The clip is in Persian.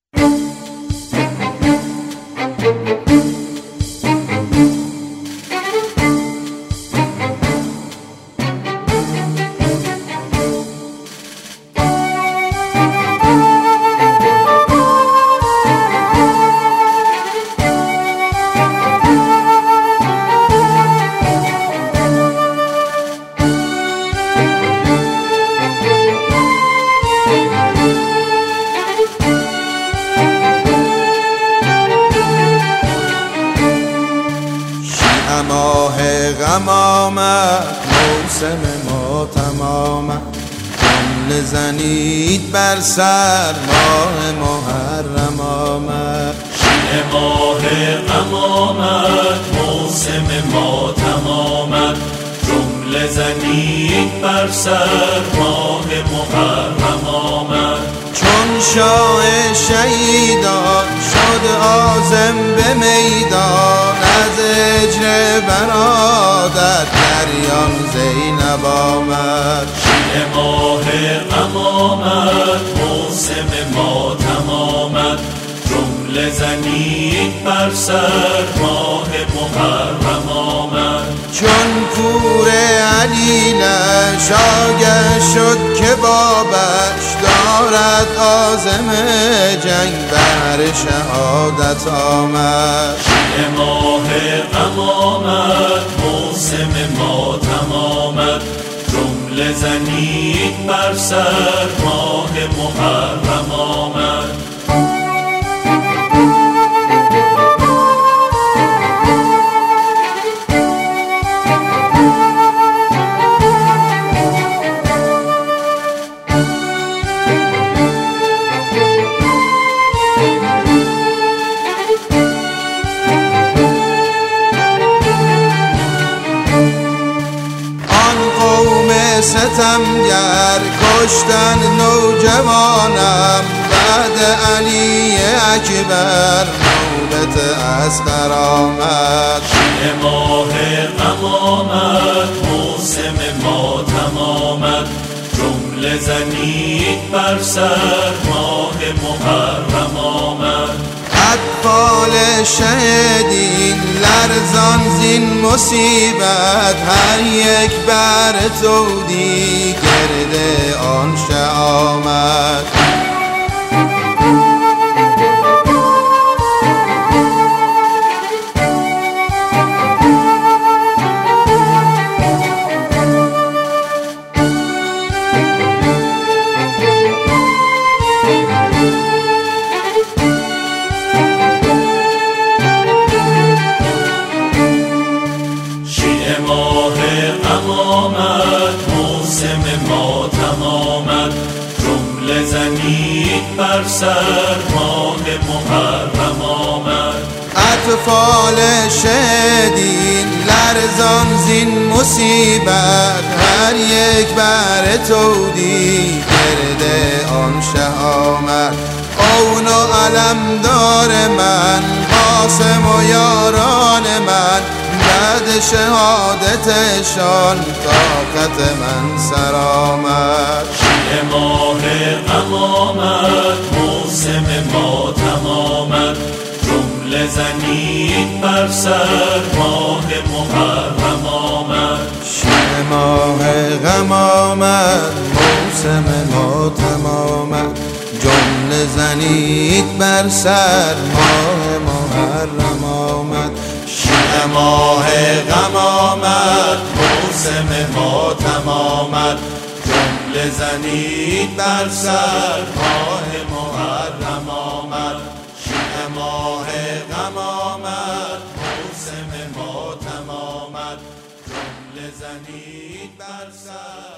ماه غم آمد، موسم ماتم آمد، جمله زنید بر سر، ماه محرم آمد. ماه غم آمد، موسم ماتم آمد، جمله زنید بر سر، ماه محرم آمد. چون شاه شهیدان شد عازم به میدان، از هجر برادر دریان زینب آمد. ماه غم آمد، موسم ماتم آمد، جمله زنید بر سر، ماه محرم آمد. چون پور علیلش آگه شد که بابش دارد عازم جنگ، بر شهادت آمد. ماه غم آمد، موسم ماتم آمد، جمله زنید بر سر، ماه محرم آمد. ستمگر کشتن نوجوانم، بعد علی اکبر نوبت اصغر آمد. ماه غم آمد، موسم ماتم آمد، جمله زنید بر سر، ماه محرم آمد. اطفال شهیدین لرزان زین مصیبت، هر یک بر تودی گرد آن شه آمد. موسم ماتم آمد، جمله زنید بر سر، ماه محرم آمد. اطفال شهیدین لرزان زین مصیبت، هر یک بر تودی گرد آن شه آمد. اون و علمدار من، قاسم و یاران من، بعد شهادتشان طاقت من سر آمد. ماه غم آمد، موسم ماتم آمد، جمله زنید بر سر، ماه محرم آمد. ماه غم آمد، موسم ماتم آمد، جمله زنید بر سر، ماه محرم آمد. ماه غم آمد، موسم ماتم آمد، جمله زنید بر سر، ماه محرم آمد. ماه غم آمد، موسم ماتم آمد، جمله زنید بر سر.